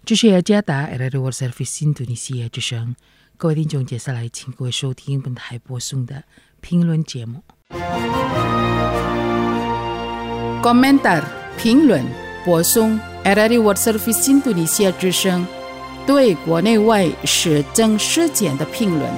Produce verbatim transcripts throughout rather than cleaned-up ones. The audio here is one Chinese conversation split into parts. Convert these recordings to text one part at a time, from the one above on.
这是雅加达 World Service 印度尼西亚之声。各位听众，接下来请各位收听本台播送的评论节目。Komentar 评论播送 World Service 印度尼西亚之声对国内外时政事件的评论。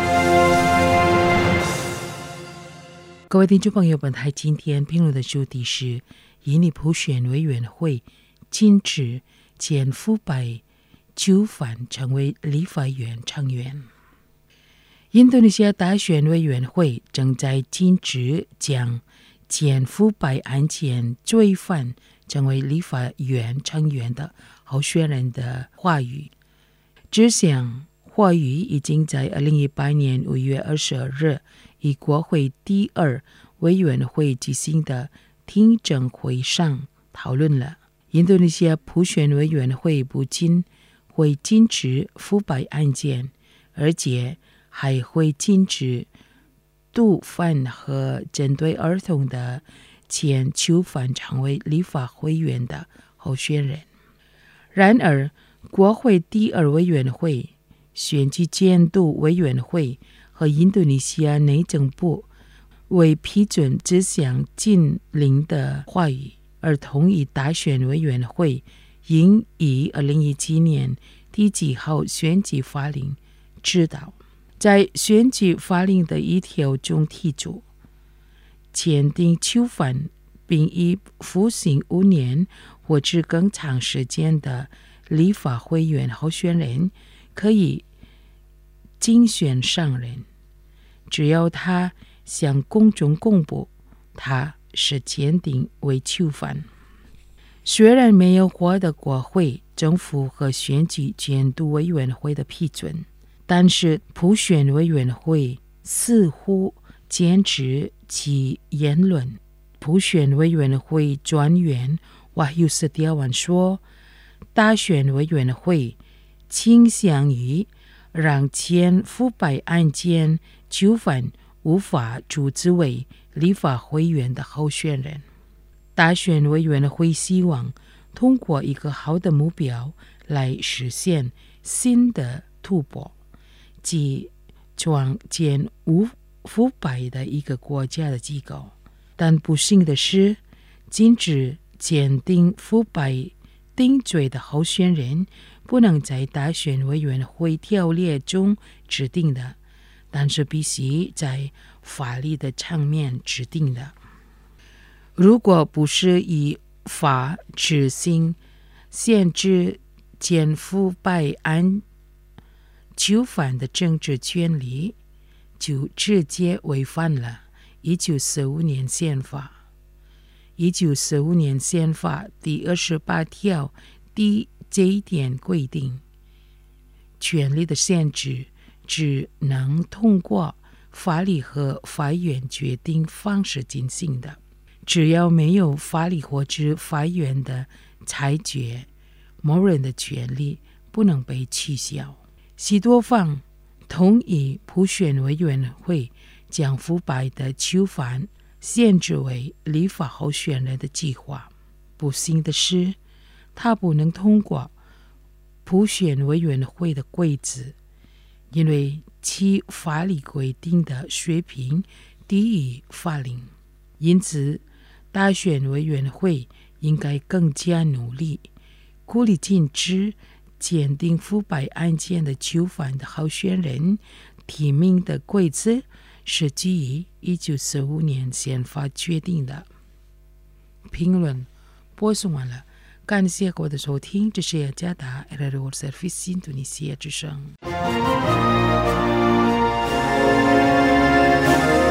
各位听众朋友，本台今天评论的主题是印尼普选委员会禁止前腐败囚犯成为立法院成员。印度尼西亚大选委员会正在禁止将前腐败案件罪犯成为立法院成员的候选人的话语。这项话语已经在二零一八年五月二十二日以国会第二委员会举行的听证会上讨论了。印度尼西亚普选委员会不仅会禁止腐败案件，而且还会禁止毒贩和针对儿童的前囚犯成为立法会员的候选人。然而，国会第二委员会、选举监督委员会和印度尼西亚内政部为批准这项禁令的话语而同意大选委员会应以二零一七年第几号选举法令指导。在选举法令的一条中提出，签订囚犯并已服刑五年或者更长时间的立法会员候选人可以竞选上任，只要他向公众公布他是签订为囚犯。虽然没有获得国会、政府和选举监督委员会的批准，但是普选委员会似乎坚持其言论。普选委员会专员Wahyu Setiawan说，大选委员会倾向于让前腐败案件囚犯无法出资为立法会员的候选人。大选委员会希望通过一个好的目标来实现新的突破，即创建无腐败的一个国家的机构。但不幸的是，禁止鉴定腐败定罪的候选人不能在大选委员会条例中指定的，但是必须在法律的层面指定的。如果不是以法执行限制前腐败案囚犯的政治权利，就直接违反了一九四五年宪法。一九四五年宪法第二十八条第这一点规定，权利的限制只能通过法律和法院决定方式进行的。只要没有法律或者法院的裁决，某人的权利不能被取消。许多方同意普选委员会将腐败的囚犯限制为立法候选人的计划。不幸的是，他不能通过普选委员会的规则，因为其法律规定的水平低于法令。因此，大选委员会应该更加努力，鼓励禁止鉴定腐败案件的囚犯的候选人提名的规则是基于一九四五年宪法决定的。评论播送完了，感谢各位的收听，这是雅加达 World Service 印度尼西亚之声。